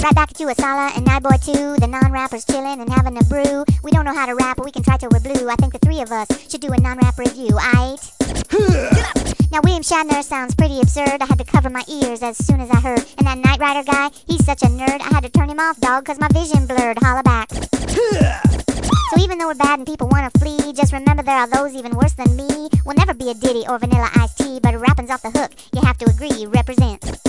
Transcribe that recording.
Right back at you, Asala and Nightboy too. The non-rappers chillin' and having a brew. We don't know how to rap, but we can try till we're blue. I think the three of us should do a non-rap review, aight? Now William Shatner sounds pretty absurd. I had to cover my ears as soon as I heard. And that Knight Rider guy, he's such a nerd. I had to turn him off, dog, cause my vision blurred. Holla back. So even though we're bad and people wanna flee, just remember there are those even worse than me. We'll never be a Diddy or Vanilla Ice Tea, but rapping's off the hook. You have to agree, represent.